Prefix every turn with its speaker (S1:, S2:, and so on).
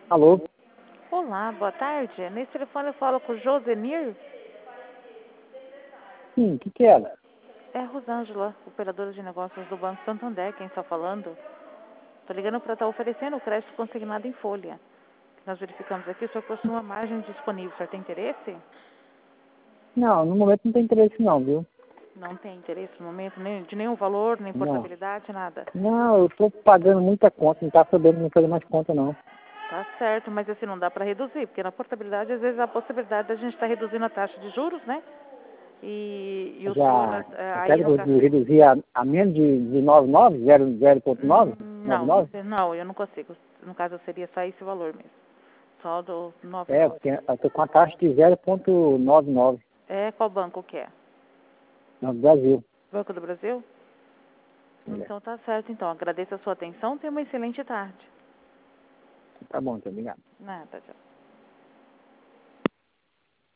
S1: Alô?
S2: Olá, boa tarde. Nesse telefone eu falo com o Josenir.
S1: Sim, o que era?
S2: É a Rosângela, operadora de negócios do Banco Santander, quem está falando. Estou ligando para estar oferecendo o crédito consignado em folha. Nós verificamos aqui, o senhor possui uma margem disponível. O senhor tem interesse?
S1: Não, no momento não tem interesse não, viu?
S2: Não tem interesse no momento, nem de nenhum valor, nem
S1: Não.
S2: portabilidade, nada.
S1: Não, eu estou pagando muita conta, não está sabendo me fazer mais conta não.
S2: Tá certo, mas assim não dá para reduzir, porque na portabilidade, às vezes, há a possibilidade da gente estar reduzindo a taxa de juros, né? E o senhor,
S1: Já
S2: aí
S1: consegue
S2: no caso...
S1: reduzir a menos de 99, 0,9,
S2: Não,
S1: 99?
S2: não, eu não consigo. No caso, seria só esse valor mesmo. Só do
S1: É,
S2: 99.
S1: porque eu estou com a taxa de 0,99
S2: É, qual banco que é?
S1: no Brasil.
S2: Banco do Brasil?
S1: É.
S2: Então tá certo, então. Agradeço a sua atenção. Tenha uma excelente tarde.
S1: Tá bom, então, obrigado.
S2: Nada, tchau.